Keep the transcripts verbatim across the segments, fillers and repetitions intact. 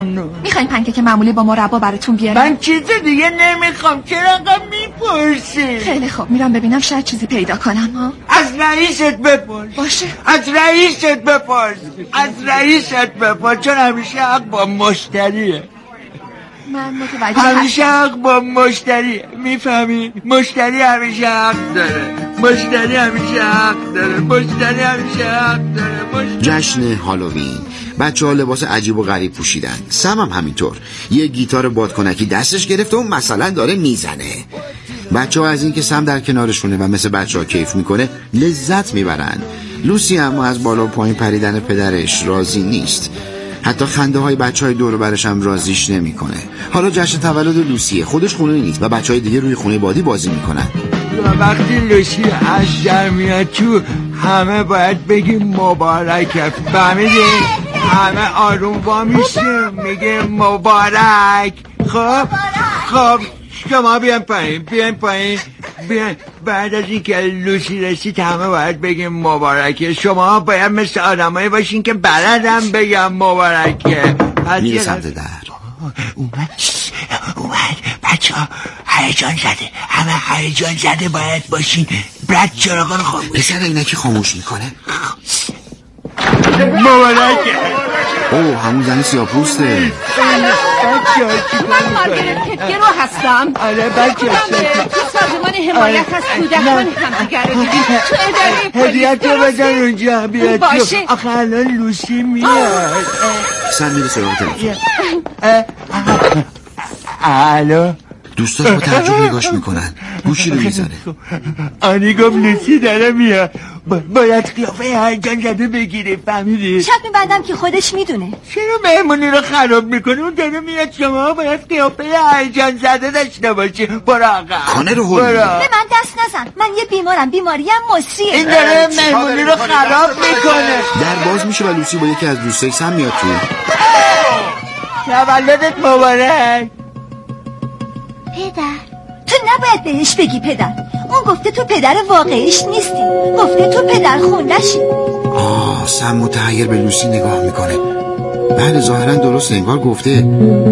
میخواین پنکیک معمولی با مربا براتون بیارم؟ من چیز دیگه نمیخوام. چرا انقدر میپرسی؟ خیلی خوب میرم ببینم شاید چیزی پیدا کنم. ها از رئیست بپرس. باشه. از رئیست بپرس. از رئیست بپرس، چون همیشه حق با مشتریه. من متوجه همیشه حق با مشتری. میفهمی؟ مشتری همیشه حق داره. مشتری همیشه حق داره. مشتری همیشه حق داره. مشتری... جشن هالووین. بچه ها لباس عجیب و غریب پوشیدن. سم هم همینطور. یه گیتار بادکنکی دستش گرفته و مثلا داره میزنه. بچه ها از این که سم در کنارشونه و مثل بچه ها کیف میکنه لذت میبرن. لوسی اما از بالا و پایین پریدن پدرش راضی نیست. حتی خنده های بچه های دور و برش هم راضیش نمیکنه. حالا جشن تولد لوسیه. خودش خونه نیست و بچه های دیگه روی خونه بادی بازی میکنن. و وقتی لوسی از در میاد تو همه باید بگیم مبارکه. فهمیدی؟ همه آروم وا میشه میگه مبارک. خب خب شما بیان پایین بیان پایین بیان. بعد از این که لوسی رسید همه باید بگیم مبارکه. شما باید مثل آدمایی باشین که بلدم بگم مبارکه. میره سمت در. اومد اومد بچه ها هیجان زده. همه هیجان زده باید باشین. برد چراغان خاموش. پسر اینکی خاموش میکنه. مبارکه. اوه همون زنی سیاپوسته. من مارگرت پتگرو هستم. آره بچه تو سازمان حمایت از کودکان همدیگر رو دیدیم. تو اداره هدیت رو بزن اونجا بیاد تو. آخه الان لوسی میاد. سن میره سراغ تلفن. الو. دوستاش با تعجب نگاش میکنن. گوشی رو میزنه. آنی گفت لوسی داره میاد. باید قیافه هیجان زده بگیره. فهمیدی؟ شب میبندم که خودش میدونه. چرا مهمونی رو خراب میکنه؟ اون داره میاد. شما باید قیافه هیجان زده داشته باشی. برو آقا خانه رو هل. به من دست نزن. من یه بیمارم. بیماریم مصریه. این داره مهمونی رو خراب میکنه. در باز میشه و لوسی با یکی از دوستای سم میاد تو. تولدت مبارک. پدر تو نباید بهش بگی پدر. اون گفته تو پدر واقعیش نیستی. گفته تو پدر خوندشی. آه سم متحیر به لوسی نگاه میکنه. بله ظاهرا درست انگار گفته.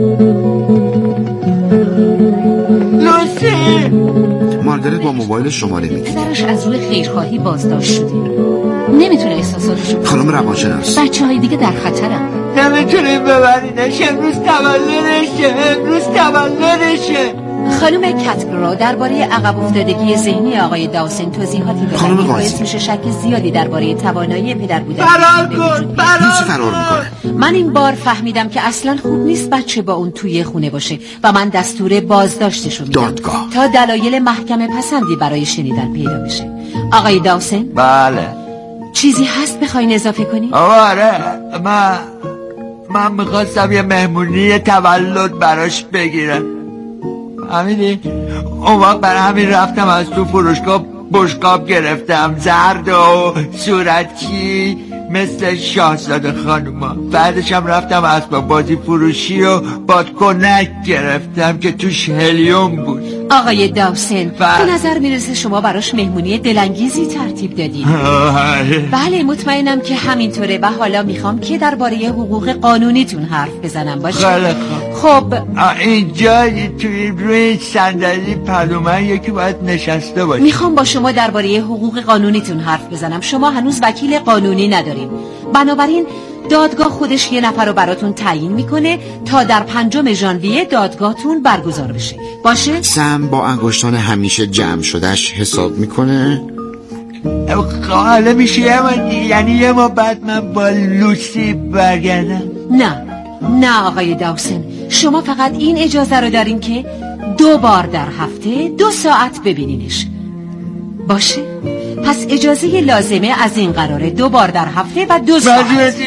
لوسی. مارگرت با موبایل شماره میده. پدرش از روی خیرخواهی بازداشت شده. نمیتونه احساساتشو. خانم روانشناس. بچه های دیگه در خطرن. نمیتونیم ببرینش. امروز تولدشه. امروز تولدشه. خانم کاتگرو درباره عقب افتادگی ذهنی آقای داوسن توضیحاتی دادن که باعث میشه شک زیادی درباره توانایی پدر بودن. فرار کن. فرار فرار میکنه. من این بار فهمیدم که اصلا خوب نیست بچه با اون توی خونه باشه و من دستور بازداشتشو میدم. دادگاه. تا دلایل محکمه پسندی برای شنیدن پیدا بشه. آقای داوسن. بله. چیزی هست بخواین اضافه کنی؟ آره من من میخواستم یه مهمونی تولد براش بگیرم. همینی اون وقت برای همین رفتم از تو فروشگاه بشقاب گرفتم. زرد و صورتی مثل شاهزاده خانوما. بعدش هم رفتم اسباب بازی فروشی و بادکنک گرفتم که توش هلیوم بود. آقای داوسن بله. به نظر میرسه شما براش مهمونی دلانگیزی ترتیب دادید. بله مطمئنم که همینطوره و حالا میخوام که درباره حقوق قانونیتون حرف بزنم. باشه خیلی خب اینجا توی روی صندلی پلومن یکی باید نشسته باشه. میخوام با شما درباره حقوق قانونیتون حرف بزنم. شما هنوز وکیل قانونی ندارین. بنابراین دادگاه خودش یه نفر رو براتون تعیین میکنه تا در پنجم ژانویه دادگاهتون برگزار بشه. باشه؟ سم با انگشتان همیشه جمع شدهش حساب میکنه. حالا میشه یعنی یه ما بعد من با لوسی برگردم؟ نه نه آقای داوسن، شما فقط این اجازه رو دارین که دو بار در هفته دو ساعت ببینینش. باشه؟ پس اجازه لازمه از این قراره دو بار در هفته و دو ساعت.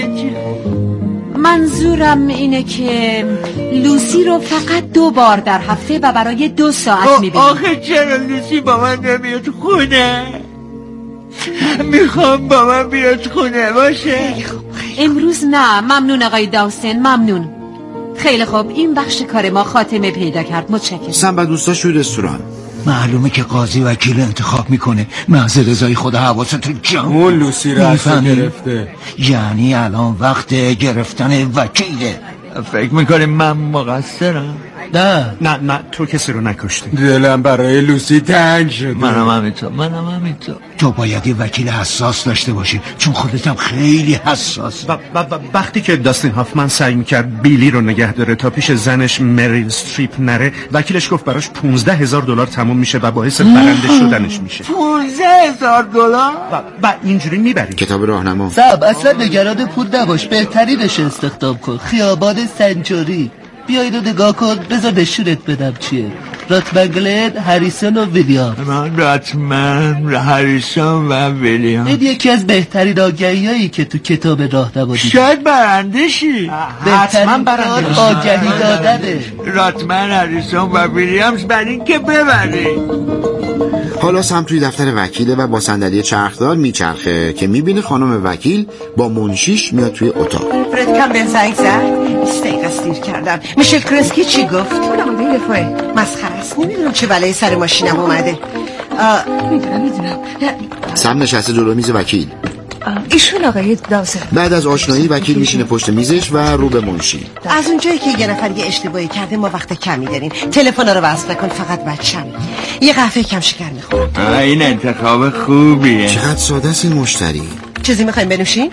منظورم اینه که لوسی رو فقط دو بار در هفته و برای دو ساعت میبینید. آخه چرا لوسی با من نمیاد خونه؟ میخوام با من بیاد خونه. باشه امروز نه ممنون آقای داوسن، ممنون. خیلی خوب این بخش کار ما خاتمه پیدا کرد. متشکرم. سم و دوستاش توی رستوران. معلومه که قاضی وکیل انتخاب میکنه. محض رضای خدا حواستون جمع. اون لوسی رو گرفته. یعنی الان وقت گرفتن وکیله. فکر میکنی من مقصرم؟ نه نه نه تو کسی رو نکشتی. دلم برای لوسی تنگ شده. منم همینطور منم همینطور تو باید یه وکیل حساس داشته باشی چون خودتم خیلی حساس. و وقتی که داستین هافمن سعی میکرد بیلی رو نگه داره تا پیش زنش مریل استریپ نره، وکیلش گفت براش پونزده هزار دلار تموم میشه و باعث برنده شدنش میشه. پونزده هزار دلار؟ و, و اینجوری میبری. کتاب راهنما. صاحب اصلا نگران پول نباش، بهترینش استخدام کن. خیابان سنجوری. بیایید و نگاه کن، بذار نشونت بدم چیه. راتمن گلن، هریسون و ویلیام. من راتمن، هریسون و ویلیام. این یکی از بهترین آگهی هایی که تو کتاب راهنما دیدم. شاید برنده شی. بهترین برنده آگهی دادنه. راتمن، هریسون و ویلیامز بر این که ببری. حالا سم توی دفتر وکیله و با صندلی چرخدار میچرخه که میبینه خانم وکیل با منشیش میاد توی اتاق. فرد کم به زنگ زد. بیست دقیقه استیر کردم. میشل کرسکی چی گفت؟ اونم آده دفعه مسخره است. نمیدونم چه بلایی سر ماشینم اومده. میدونم میدونم سم نشسته جلو میز وکیل. ایشون آقای داوسن. بعد از آشنایی وکیل میشینه پشت میزش و رو به منشی. از اونجایی که یه نفر یه اشتباهی کرده ما وقت کمی داریم. تلفن رو وصل کن، فقط بچم یه قهوه کم شکر میخورم. این انتخاب خوبیه. چقدر ساده است این مشتری. چیزی میخوایم بنوشین؟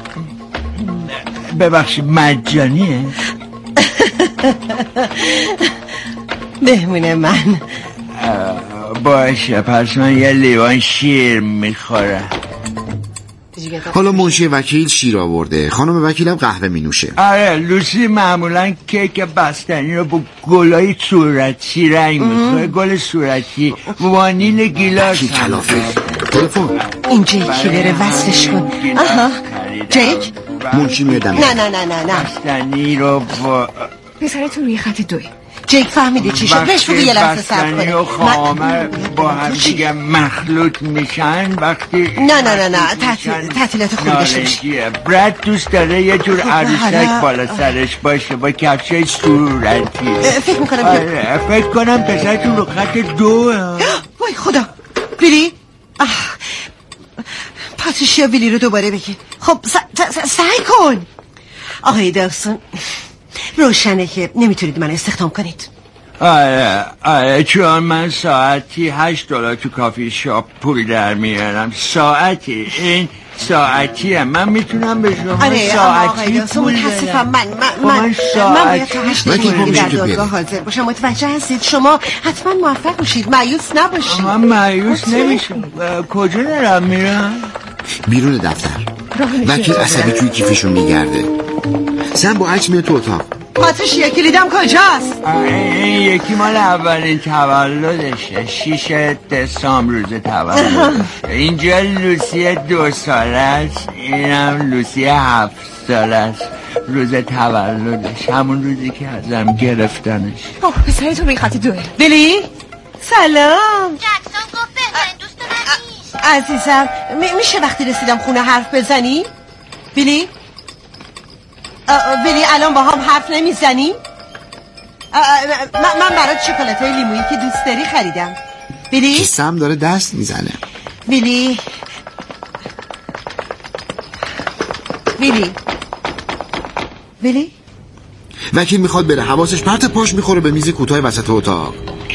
ببخشید مجانیه؟ مهمونه من. باشه پس من یه لیوان شیر میخورم. حالا منشی وکیل شیر آورده، خانم وکیلم قهوه می نوشه. آره لوسی معمولا کیک بستنی رو با گلای صورتی رنگ میکنه. گل صورتی، وانیل گیلاس. چی کلافه تلفن. این جیکی بره وصلش کن. آها جیک منشی میادم. نه نه نه نه نه بستنی رو با پسرتون روی خط دوی. جیک فهمیده چی شد؟ بهش بگو یه لحظه صبر کنه. و خامر با هم دیگه مخلوط میشن وقتی نه نه نه نه تعطیلات خوبی داشته باشی. برد دوست داره یه جور عروسک بالا سرش باشه با کفشای صورتی. فکر میکنم آره فکر کنم پسرتون رو خط دو. وای خدا ویلی پاتریشیا ویلی رو دوباره بگی. خب سعی کن آقای داوسن. روشنه که نمیتونید من استخدام کنید. آره آره چون من ساعتی هشت دلار تو کافی شاپ پول در میارم. ساعتی این ساعتیه. من میتونم به شما آره ساعتی پول متاسفم. من من من, من من باید تا هشت دقیقه در دادگاه حاضر باشم. متوجه هستید؟ شما حتما موفق باشید، مایوس نباشید. من مایوس نمیشم. کجا دارم میرم؟ بیرون دفتر وکیل عصبی توی کیفشون میگرده. سم با عکس میاد تو اتاق. پاتریشیا کلیدم کجاست؟ این یکی مال اولین تولدشه. شیش دسامبر روز تولدشه. اینجا لوسی دو ساله است، اینم لوسی هفت ساله است. روز تولدش همون روزی که ازم گرفتنش. اوه پسرتون روی خط دوه. بلی سلام. جکسون گفت بهترین دوست من نیست. عزیزم میشه وقتی رسیدم خونه حرف بزنی؟ بلی بلی الان با هم حرف نمیزنی؟ من برات شکلات های لیمویی که دوست داری خریدم. بلی سم داره دست میزنه. بلی بلی بلی وکیل میخواد بره، حواسش پرت پاش میخوره به میز کوتاه وسط اتاق.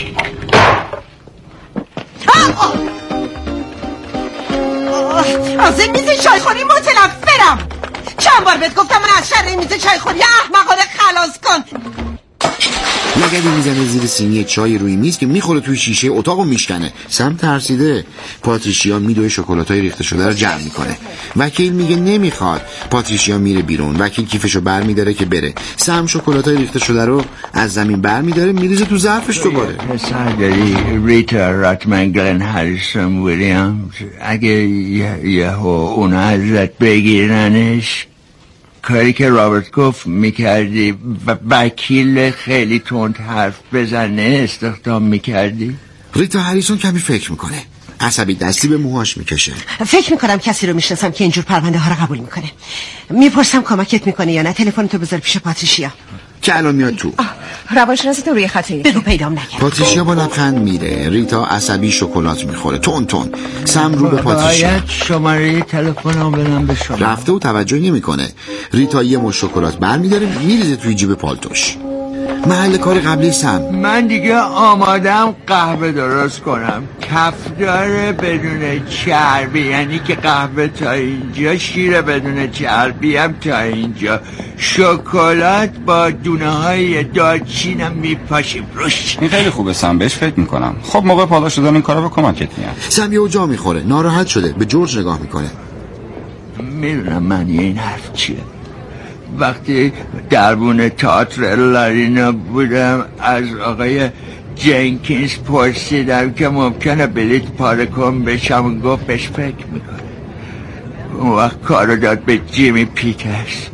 از این میز چایخوری متنفرم. چند بار بهت گفتم من از شر میز چایخوری احمقانه خلاص کن. لگدی میزنه زیر سینی چای روی میز که میخوره توی شیشه اتاقو میشکنه. سم ترسیده. پاتریشیا میدوه شکلاتای ریخته شده رو جمع میکنه. وکیل میگه نمیخواد. پاتریشیا میره بیرون. وکیل کیفشو برمیداره که بره. سم شکلاتای ریخته شده رو از زمین برمیداره میریزه تو ظرفش دوباره. پسر داری ریتا راتمن گلن هریسون ویلیامز. اگه یهو اونا ازت بگیرنش کاری که رابرت گفت میکردی و وکیل خیلی تند حرف بزنه استخدام میکردی؟ ریتا هریسون کمی فکر میکنه. عصبی دستی به موهاش میکشه. فکر میکنم کسی رو میشناسم که اینجور پرونده ها رو قبول میکنه. میپرسم کمکت میکنه یا نه. تلفن تو بذار پیش پاتریشیا که الان میاد تو. روانشناستون روی خطه. بگو پیدام نکرد. پاتریشیا با لبخند میره. ریتا عصبی شکلات میخوره تون تون. سم رو به پاتریشیا. باید شماره تلفنم بدم به شما. رفته و توجه نمیکنه. ریتا یه مش شکلات برمیداره میریزه توی جیب پالتوش. محل کار قبلی سم. من دیگه آمادم قهوه درست کنم. کفدار بدون چربی، یعنی که قهوه تا اینجا، شیر بدون چربی هم تا اینجا، شکلات با دونه های دارچینم میپاشیم روش. این خیلی خوبه سم، بهش فکر میکنم. خب موقع پالا شدن این کارا به کمکت میاد. سم یهو جا میخوره، ناراحت شده، به جورج نگاه میکنه. میدونم معنی این حرف چیه. وقتی دربون تئاتر لارینا بودم از آقای جنکینز پرسیدم که ممکنه بلیت پاره کن بشم و گفت بهش فکر میکنه. اون وقت کارو داد به جیمی پیترز،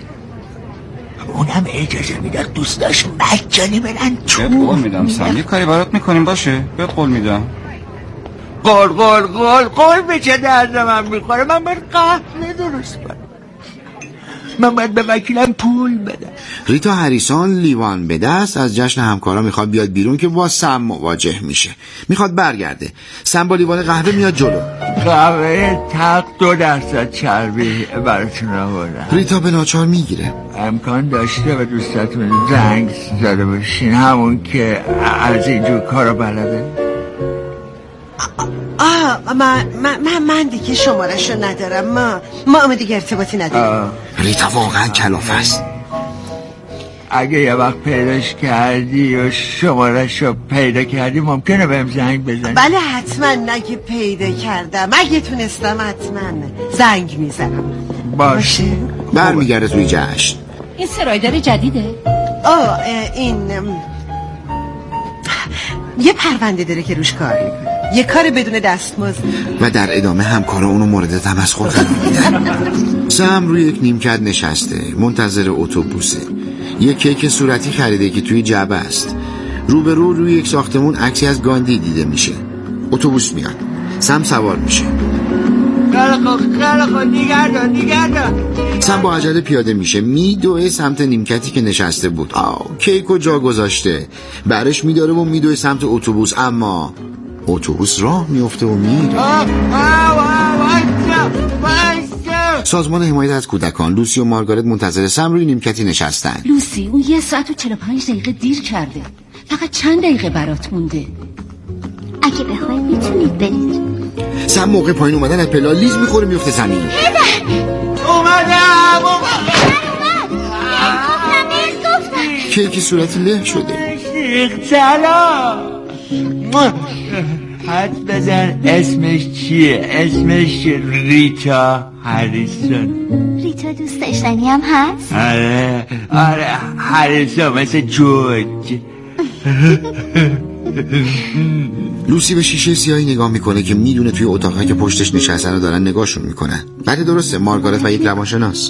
اونم اجازه میداد دوستاش مجانی برن تو. بهت قول میدم سم، یه کاری برات میکنیم باشه. بهت قول میدم. قول قول قول قول به چه درد من میخوره؟ من باید قهوه درست کنم، من باید به وکیلم پول بدم. ریتا هریسون لیوان به دست از جشن همکارا میخواد بیاد بیرون که با سم مواجه میشه. میخواد برگرده. سم با لیوان قهوه میاد جلو. قهوه تق دو درصد چربی براتون آوردم. ریتا به ناچار میگیره. امکان داشته به دوستاتون زنگ زده باشین، همون که از اینجور کارو بلده. آه من من من دیگه شماره‌شو ندارم. ما ما دیگه ارتباطی نداریم. ریتا واقعا کلافه است. اگه یه وقت پیداش کردی و شماره‌شو پیدا کردی ممکنه بهم زنگ بزنی؟ بله حتما، نگه پیدا کردم اگه تونستم حتما زنگ میزنم. باشه. برمیگرده توی جشن. این سرایدار جدیده؟ آه این یه پرونده داره که روش کار میکنه، یه کار بدون دستمزد. و در ادامه همکارا اونو مورد تمسخر قرار میدن. سم روی یک نیمکت نشسته منتظر اتوبوسه. یه کیک صورتی خریده که توی جعبه است. روبرو روی یک ساختمون عکسی از گاندی دیده میشه. اتوبوس میاد. سم سوار میشه. خلقا خلقا نگردان نگردان. سم با عجله پیاده میشه، میدوه سمت نیمکتی که نشسته بود. آو کیکو جا گذاشته، برش میداره و میدوه سمت اتوبوس، اما اتوبوس راه میفته و میره. سازمان حمایت از کودکان لوسی و مارگارت منتظر سم روی نیمکتی نشستن. لوسی اون یه ساعت و چهل و پنج دقیقه دیر کرده، فقط چند دقیقه برات مونده. اگه بخواید میتونید برید. سم موقع پایین اومدن از پلا لیز میخوره میفته زمین. اومدم کیکی صورتی له شده. سلام. حد بزن اسمش چیه؟ اسمش ریتا هریسون. ریتا دوست داشتنی هم هست؟ آره آره هریسون مثل جورج. لوسی به شیشه سیاهی نگاه میکنه که میدونه توی اتاقی که پشتش نشستن رو دارن نگاهشون میکنن. بله درسته، مارگارت و یک روانشناس.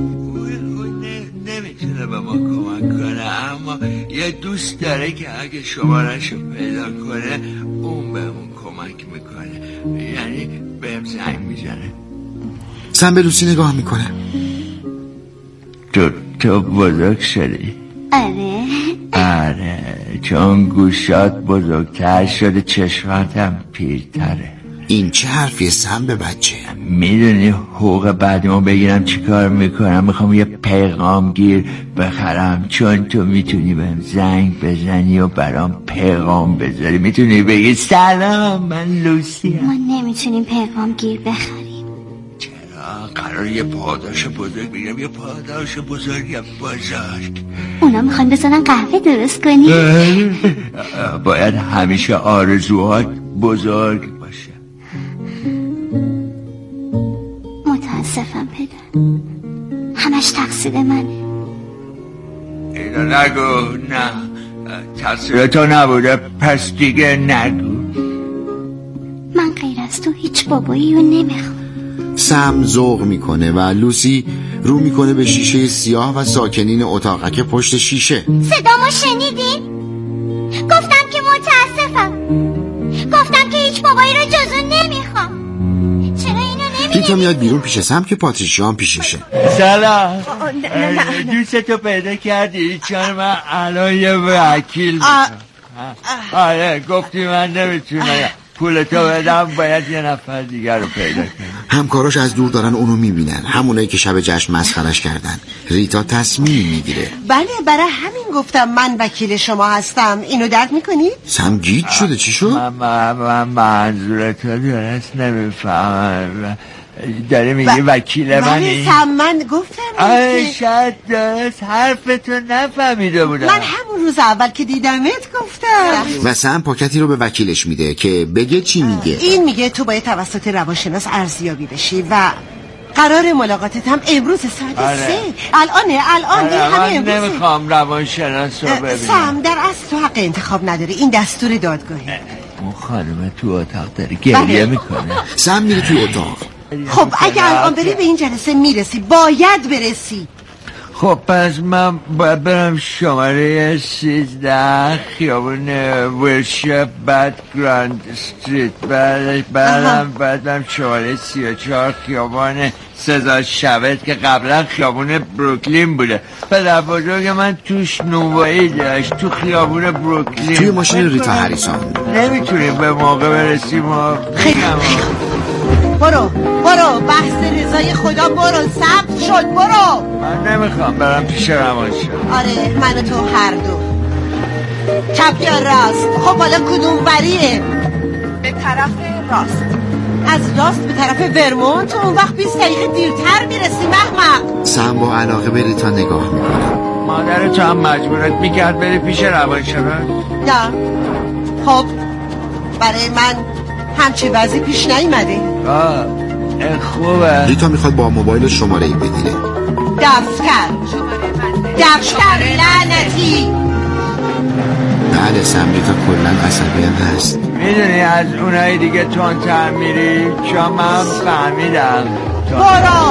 نمیتونه به ما کمک کنه، اما یه دوست داره که اگه شماره‌شو پیدا کنه اون بهمون کمک میکنه، یعنی بهم زنگ میزنه. سم به لوسی نگاه میکنه. تو تو بزرگ شدی؟ آره آره، چون گوشات بزرگتر شده چشماتم پیرتره. این چه حرفیه سم به بچه؟ میدونی حقوق بعدیمو بگیرم چی کار میکنم؟ میخوام یه پیغام گیر بخرم، چون تو میتونی بهم زنگ بزنی و برام پیغام بذاری. میتونی بگی سلام من لوسی. ما نمیتونیم پیغام گیر بخریم. چرا؟ قرار یه پاداش بزرگ بگیرم، یه پاداش بزرگ یا بزرگ. اونا میخوان بزنن قهوه درست کنی. باید همیشه آرزوهات بزرگ باشه. متاسفم پدر، همش تقصیر منه. اینو نگو. نه تقصیر تو نبوده، پس دیگه نگو. من غیر از تو هیچ بابایی رو نمیخوام. سم ذوق میکنه و لوسی رو میکنه به شیشه سیاه و ساکنین اتاقک پشت شیشه. صدامو شنیدین؟ گفتم که متاسفم، گفتم که هیچ بابایی رو جزو نمیخوام. چرا اینو نمیگی؟ ریتا میاد بیرون پیش سم که پاتریشیا هم پیششه. سلام. دوستتو پیدا کردی؟ چون من الان یه وکیل میکنم. آره گفتی من نمیتونم پولتو بدم، باید یه نفر دیگر رو پیدا کنم. همکاراش از دور دارن اونو میبینن، همونایی که شب جشن مسخرش کردن. ریتا تصمیم میگیره. بله برای همین گفتم من وکیل شما هستم. اینو درک میکنید؟ سم گیج شده. چی شد؟ من, من, من منظورتو درست نمیفهمم. داره میگه وکیل منی؟ بله سم من گفتم آه شاید درست حرفتو نفهمیده بودم. من همون روز اول که دیدمت گفتم. و سم پاکتی رو به وکیلش میده که بگه چی میگه. این میگه تو باید توسط روانشناس ارزیابی بشی و قرار ملاقاتت هم امروز ساعت آره. سه. الانه الان آره. این همه من امروزه. نمیخوام روانشناس رو ببینم. سم در اصل تو حق انتخاب نداری، این دستور دادگاهه. اون خانم تو اتاق داره گریه میکنه. سم میره توی اتاق. خب اگه الان بری به این جلسه میرسی، باید برسی. خب پس من باید برم شماره سیزده خیابون ورشپ بعد گراند استریت، بعدش بعدم بعدم شماره سی و چهار خیابان سزار شبت که قبلا خیابون بروکلین بوده. پدر بزرگ من توش نوایی داشت، تو خیابون بروکلین. توی ماشین ریتا هریسون. نمیتونیم به موقع برسیم و خیلی برو برو بحث رضای خدا، برو ثبت شد برو. من نمیخوام برم پیش روانشناس. آره من و تو هر دو. چپ یا راست؟ خب حالا کدوم بریه؟ به طرف راست. از راست به طرف ورمونت، اون وقت بیست دقیقه دیرتر میرسی محمق. سم با علاقه به ریتا نگاه میکنه. مادر تو هم مجبورت میکرد بری پیش روانشناس؟ نه خب برای من همچی وضعی پیش نیومده. آه خوبه. ریتا میخواد با موبایل شماره ای بگیره. دفتر دفتر لعنتی. بله سم ریتا کلن عصبی هم هست. میدونی از اونایی دیگه تندتر میری چون من فهمیدم. برو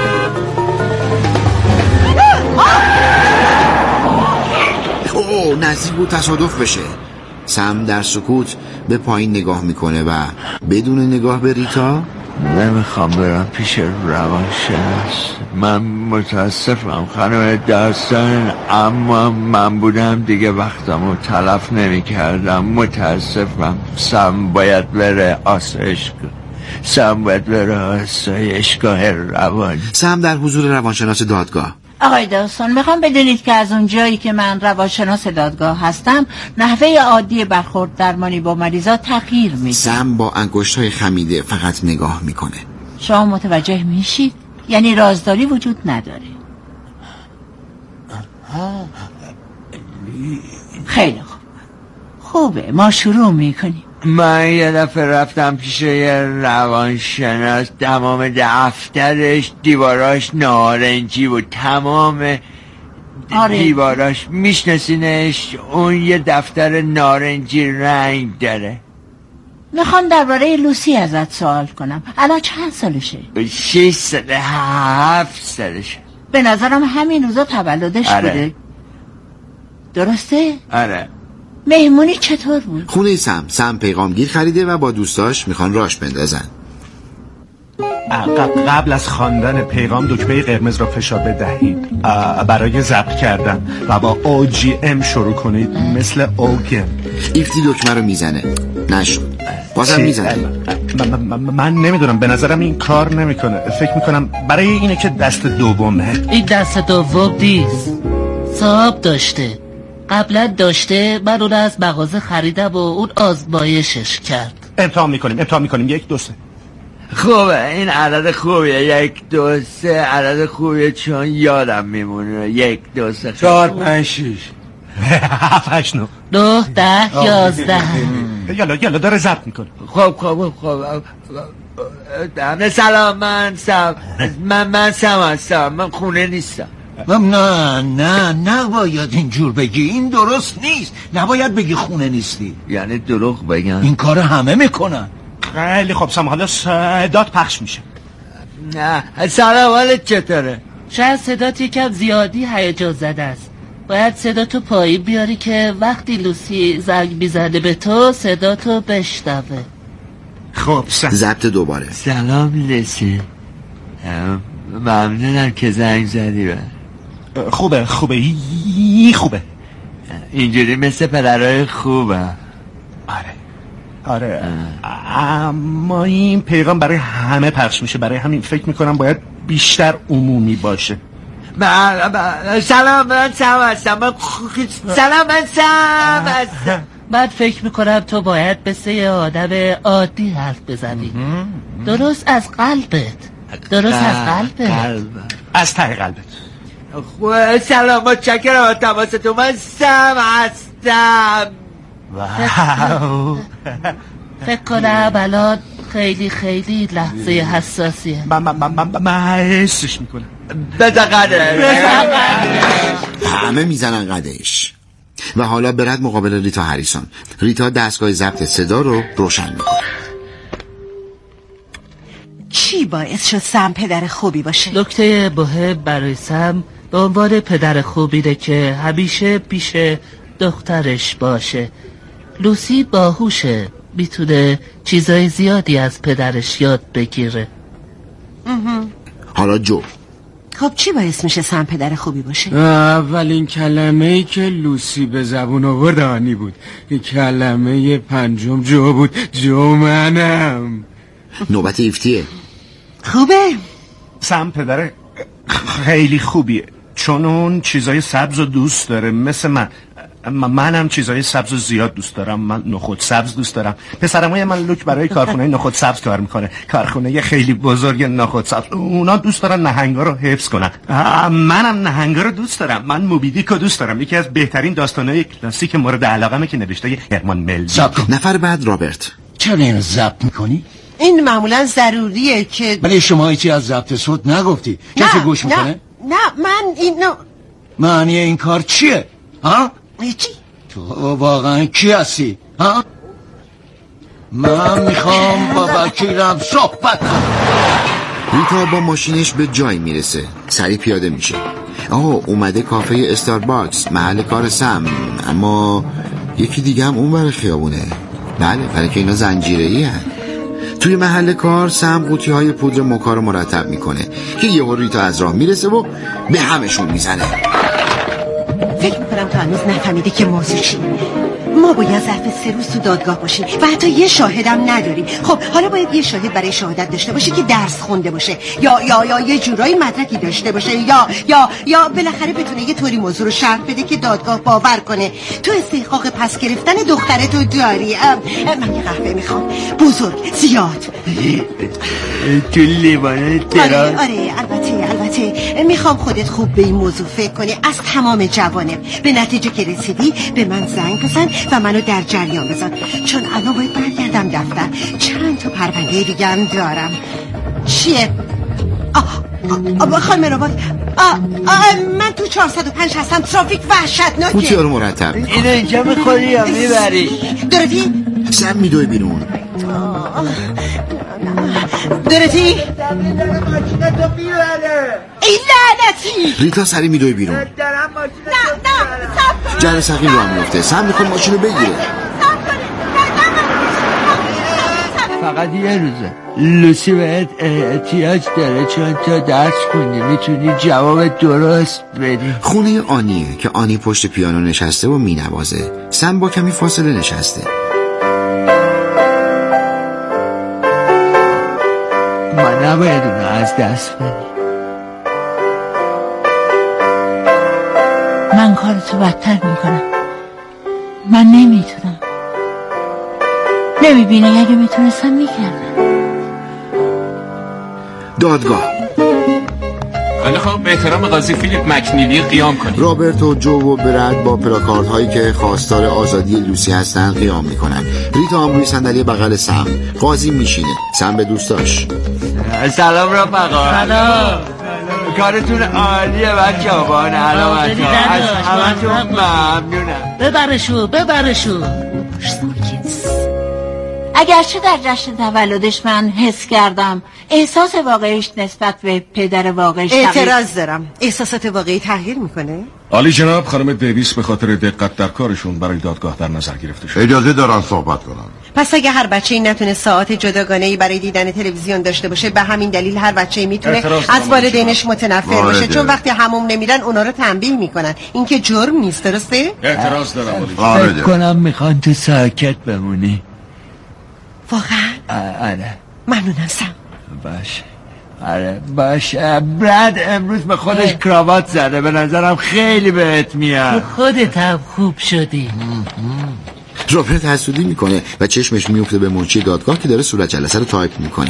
اوه نزدیک بود تصادف بشه. سم در سکوت به پایین نگاه میکنه و بدون نگاه به ریتا نمیخوام برم پیش روانشناس. من متاسفم خانم داستان، اما من بودم دیگه وقتمو تلف نمی کردم. متاسفم. سم باید بره آسایشگاه. سم باید بره آسایشگاه روان. سم در حضور روانشناس دادگاه. آقای داستان میخوام بدونید که از اون جایی که من روانشناس دادگاه هستم نحوه عادی برخورد درمانی با مریضا تغییر میده. سم با انگشت‌های خمیده فقط نگاه میکنه. شما متوجه میشید؟ یعنی رازداری وجود نداره. خیلی خوب. خوبه ما شروع میکنیم. من یه دفعه رفتم پیش یه روانشناس، تمام دفترش دیواراش نارنجی بود. تمام آره. دیواراش میشناسینش، اون یه دفتر نارنجی رنگ داره. میخوام درباره لوسی ازت سوال کنم. الان چند سالشه؟ شش ساله هفت سالشه. به نظرم همین روزا تولدش آره. بوده. درسته؟ آره. مهمونی چطور بود؟ خونه سم سم پیغامگیر خریده و با دوستاش میخوان راش بندازن. قبل از خواندن پیغام دکمه قرمز را فشار بدهید برای ضبط کردن و با او جی ام شروع کنید مثل اوگن. ایفتی دکمه رو میزنه. نشد. بازم میزنه. من نمیدونم، به نظرم این کار نمیکنه. فکر میکنم برای اینه که دست دومه. این دست دوم نیست، صاحب داشته. قبلا داشته، من اون از مغازه خریدم و اون آزمایشش کرد. امتحان میکنیم امتحان میکنیم یک دو سه. خوبه این عدد خوبیه. یک دو سه عدد خوبیه چون یادم میمونه. یک دو سه چهار پنج شیش هفت هشت نو نه ده یازده. یالا یالا داره ضبط میکنه. خب خب خب همه سلام. من سم من من سم هستم. من خونه نیستم. نه نه نباید اینجور بگی، این درست نیست. نباید بگی خونه نیستی. یعنی دروغ بگم؟ این کار همه میکنن. خیلی خب سم، حالا صدات پخش میشه. نه سلام، حالت چطوره؟ شاید صدات یکم زیادی هیجان زده است. باید صداتو پایین بیاری که وقتی لوسی زنگ میزنه به تو صداتو بشنوه. خب سم ضبط دوباره. سلام لوسی. ممنونم که زنگ زدی به خوبه خوبه ای خوبه اینجوری مثل پدرهای خوبه. آره آره اما این پیغام برای همه پخش میشه، برای همین فکر میکنم باید بیشتر عمومی باشه. سلام من سم هستم. سلام من سم هستم. بعد فکر میکنم تو باید مثل یه آدم عادی حرف بزنی، درست از قلبت، درست از قلبت، از ته قلبت. سلام متشکرم از تماستون. من سم هستم. واو فکر کنم الان خیلی خیلی لحظه حساسیه. من من من من حسش میکنم. بزن قدش. همه میزنن قدش. و حالا برد مقابل ریتا هریسون. ریتا دستگاه ضبط صدا رو روشن میکنه. چی باعث شد سم پدر خوبی باشه؟ نکته مهم برای سم به عنوان پدر خوبیه که همیشه پیش دخترش باشه. لوسی باهوشه، میتونه چیزای زیادی از پدرش یاد بگیره. حالا جو. خب چی باعث میشه سم پدر خوبی باشه؟ اولین کلمه ای که لوسی به زبون آورد آنی بود. کلمه پنجم جو بود. جو منم. نوبت ایفتیه. خوبه؟ سم پدر خیلی خوبیه، چون اون چیزای سبز رو دوست داره مثل من. منم چیزای سبز زیاد دوست دارم. من نخود سبز دوست دارم. پسرمای من لوک برای کارخونه نخود سبز کار میکنه، کارخونه خیلی بزرگ نخود سبز. اونا دوست دارن نهنگا رو حفظ کنن. منم نهنگا رو دوست دارم. من موبیدیک رو دوست دارم، یکی از بهترین داستانهای کلاسیک مورد علاقمه که نوشته هرمان ملوی. نفر بعد رابرت. چرا اینو ضبط میکنی؟ این معمولا ضروریه که ولی شما هیچی از ضبط صوت نگفتی. کسی گوش میکنه؟ نه نه من اینو معنی این کار چیه؟ ها؟ چی؟ تو واقعا کی هستی؟ ها؟ من میخوام با وکیلم صحبت کنم. ریتا با ماشینش به جای میرسه، سریع پیاده میشه. آه اومده کافه استارباکس، محل کار سم. اما یکی دیگه هم اون بر خیابونه. بله برای که اینا زنجیره‌ای هست. توی محل کار سم قوطی های پودر موکا رو مرتب میکنه که یهو ریتا از راه میرسه و به همشون میزنه. فکر میکنم تو هنوز نفهمیده که موضوع چیه. ما باید ظرف سه روز تو دادگاه باشیم و حتی یه شاهدم نداریم. خب حالا باید یه شاهد برای شهادت داشته باشه که درس خونده باشه یا یا یا یه جورایی مدرکی داشته باشه یا یا یا بالاخره بتونه یه طوری موضوع رو شرح بده که دادگاه باور کنه. تو استحقاق پس گرفتن دخترتو داری. ام من یه قهوه میخوام، بزرگ، زیاد. تو لیوانه تراس. آره آره البته البته میخوام خودت خوب به این موضوع فکر کنی از تمام جوانب. به نتیجه که رسیدی به من زنگ بزن و منو در جریان بذار، چون الان باید برگردم دفتر. چند تا پرونده دیگه هم دارم. چیه؟ آه آه خانم ربات. آه آه من تو چهارصد و پنج هستم. ترافیک وحشتناکه. قوطی ها رو مرتب میکنه. اینو اینجا میخوری یا میبری؟ دورتی؟ سم میدوه بیرون. دورتی؟ ای لعنتی. ریتا سری میدوه بیرون. نه نه جر سقیل رو هم میفته. سم میخواد ماشینو بگیره. فقط یه روزه. لوسی باید احتیاج داره چون تا درس کنی میتونی جواب درست بدی. خونه آنیه که آنی پشت پیانو نشسته و مینوازه. سم با کمی فاصله نشسته. ما نباید اونو از دست بدی. من کارتو بدتر میکنم. من نمیتونم. نمیبینی اگه میتونستم میکردم. دادگاه. خیلی خوب، به احترام قاضی فیلیپ مکنیلی قیام کنید. رابرت و جو و برد با پلاکارد هایی که خواستار آزادی لوسی هستن قیام میکنن. ریتا هم روی صندلی بغل سم. قاضی میشینه. سم به دوستاش سلام رفقا. سلام. کارتون عالیه بچه ها. با علامت ها از همتون ممنونم. ببرشو ببرشو. اگرچه در جشن تولدش من حس کردم احساس واقعیش نسبت به پدر واقعیش اعتراض دارم. احساسات واقعی تغییر میکنه؟ عالی جناب، خانم دیویس به خاطر دقت در کارشون برای دادگاه در نظر گرفته شد. اجازه دارن صحبت کنن. پس اگه هر بچه‌ای نتونه ساعت جداگانه‌ای برای دیدن تلویزیون داشته باشه، به همین دلیل هر بچه‌ای میتونه از والدینش متنفر باشه، چون وقتی حموم نمیرن اونا رو تنبیه میکنن. این که جرم نیست، درسته؟ اعتراض دارم. فکر کنم میخوان تو ساکت بمونی. واقعا؟ آره. ممنونم سم. باشه. آره باشه. براد امروز به خودش کراوات زده، به نظرم خیلی بهت میاد. خودت هم خوب شدی. روبرت حسودی میکنه و چشمش میفته به منشی دادگاه که داره صورت جلسه رو تایپ میکنه.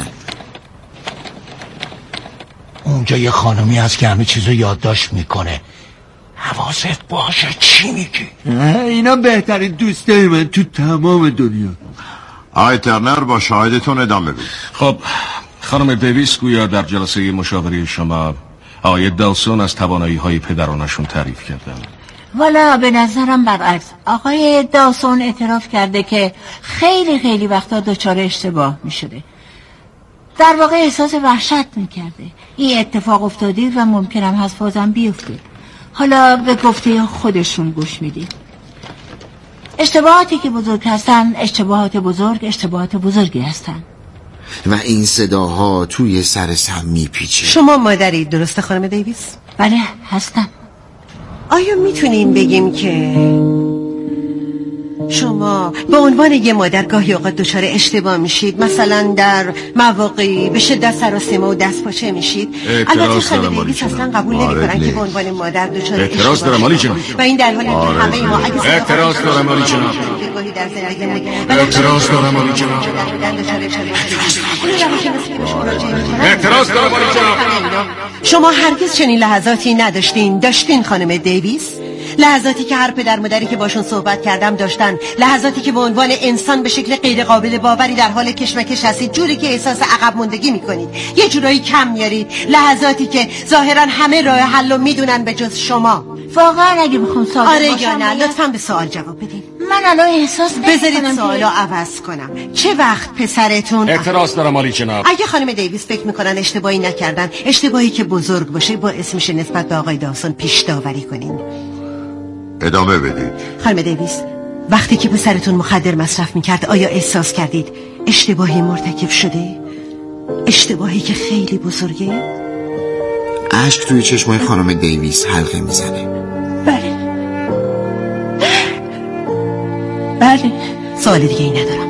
اونجا یه خانمی هست که همه چیزو یادداشت میکنه. حواست باشه چی میگی؟ اینا بهترین دوستای من تو تمام دنیا. آقای ترنر با شاهدتون ادامه بدید. خب خانم دیویس گویا در جلسه مشاوره شما آقای دالسون از توانایی های پدرانشون تعریف کردن. والا به نظرم برعکس. آقای دالسون اعتراف کرده که خیلی خیلی وقتا دچار اشتباه می شده. در واقع احساس وحشت می کرده. این اتفاق افتاده و ممکنم هست بازم بیفته. حالا به گفته خودشون گوش میدیم. اشتباهاتی که بزرگ هستن، اشتباهات بزرگ اشتباهات بزرگی هستن. و این صداها توی سر سم میپیچه. شما مادری درسته خانم دیویس؟ بله هستم. آیا میتونیم بگیم که شما به عنوان یه مادر گاهی اوقات دچار اشتباه میشید، مثلا در مواقعی به شدت سراسیمه و دست پاچه میشید؟ البته خانم دیویس اصلا قبول نمی‌کنن که به عنوان مادر دچار اعتراض دارم عالی جناب. و این در حالی که همه ما اگه اعتراض دارم عالی جناب. اعتراض دارم عالی جناب. اعتراض دارم عالی جناب. شما هرگز چنین لحظاتی نداشتین؟ داشتین خانم دیویس؟ لحظاتی که هر پدر مادری که باشون صحبت کردم داشتن، لحظاتی که به عنوان انسان به شکل غیر قابل باوری در حال کشمکش هستید، جوری که احساس عقب موندگی میکنید، یه جورایی کم میارید، لحظاتی که ظاهرا همه راه حل رو میدونن به جز شما. واقعا اگه بخوام سوال آره یا نه؟ لطفاً به سوال جواب بدین. من الان احساس بذارید سوالو عوض کنم. چه وقت پسرتون؟ اعتراض دارم عالی جناب. اگه خانم دیویس فکر میکنن اشتباهی نکردن، اشتباهی که بزرگ باشه باعث میشه نسبت به آقای داوسون پیش داوری کنین. ادامه بدید. خانم دیویس، وقتی که پسرتون مخدر مصرف میکرد آیا احساس کردید اشتباهی مرتکب شده؟ اشتباهی که خیلی بزرگه؟ اشک توی چشمای خانم دیویس حلقه میزنه. بله بله. سوال دیگه ای ندارم.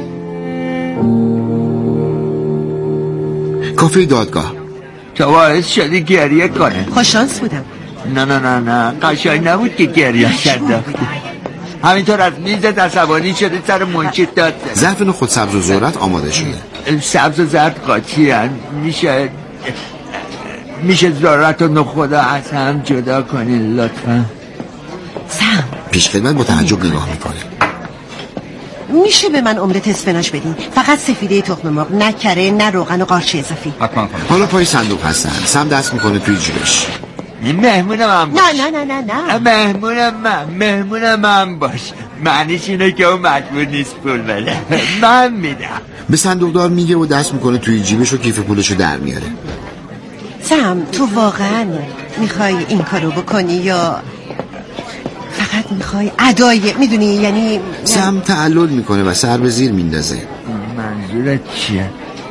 کافه دادگاه. تو باعث شدی گریه کنه. خوششانس بودم. نه نه نه نه قشنگ نبود که گریه کرد. همینطور از میزت عصبانی شده سر منشی داد. ظرف نخود سبز و ذرت آماده شده. سبز و زرد قاطی هن. میشه میشه ذرت و نخود از هم جدا کنین لطفا. سم پیش خدمت با تعجب نگاه میکنه. میشه به من املت اسفناج بدین؟ فقط سفیده تخم مرغ، نه کره نه روغن و قارچ اضافی. حتما. حالا پای صندوق هستن. سم دست میکنه توی جیبش. مهمون من باش. نه نه نه نه نه مهمون من مهمون من باش. معنیش اینه که اون مجبور نیست پول بده. من میدم. به صندوقدار میگه و دست میکنه توی جیبش و کیف پولشو در میاره. سم تو واقعا میخوای این کارو بکنی یا فقط میخوای ادای میدونی؟ یعنی سم تعلل میکنه و سر به زیر میندازه. منظورت چیه؟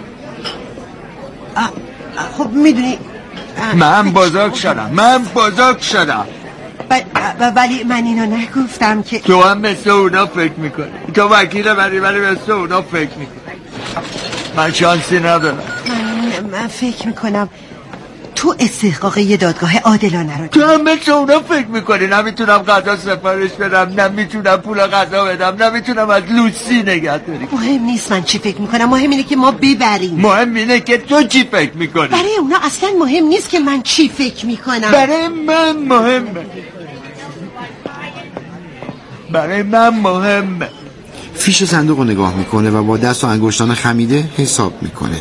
خب میدونی من بزرگ شدم من بزرگ شدم ولی من اینو نگفتم که تو هم مثل اونا فکر میکنی. تو وکیل منی ولی مثل اونا فکر میکنی. من شانسی ندارم. من, من فکر میکنم تو استحقاق یه دادگاه عادلانه رو تو هم مثل اونا فکر میکنی. نمیتونم غذا سفارش بدم، نمیتونم پول غذا بدم، نمیتونم از لوسی نگه داری. مهم نیست من چی فکر میکنم، مهم اینه که ما ببریم. مهم اینه که تو چی فکر میکنی. برای اونا اصلا مهم نیست که من چی فکر میکنم. برای من مهمه. برای من مهمه. فیش صندوق رو نگاه میکنه و با دست و انگشتان خمیده حساب میکنه.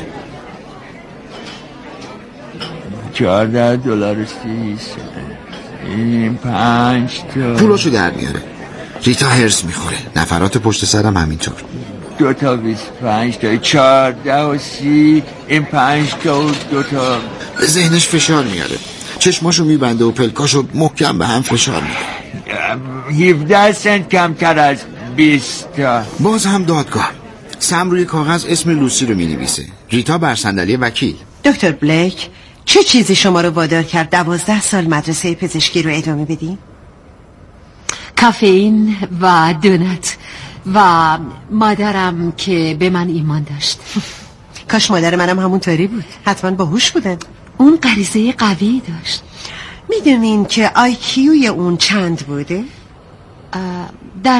چهارده دلار و سی سنت. این پنج تا پولاشو در میاره. ریتا هرس میخوره. نفرات پشت سرم همینطور. دو تا بیست پنج تا چهارده و سی این پنج تا و دو تا. به ذهنش فشار میاره، چشماشو میبنده و پلکاشو محکم به هم فشار میده. هفده سنت کمتر از بیست تا. باز هم دادگاه. سم روی کاغذ اسم لوسی رو مینویسه. ریتا بر صندلی وکیل. دکتر بلیک، چه چیزی شما رو وادار کرد دوازده سال مدرسه پزشکی رو ادامه بدین؟ کافئین و دونت و مادرم که به من ایمان داشت. کاش مادر منم همونطوری بود، حتما باهوش بودن. اون غریزه قوی داشت. میدونین که آی کیوی اون چند بوده؟ در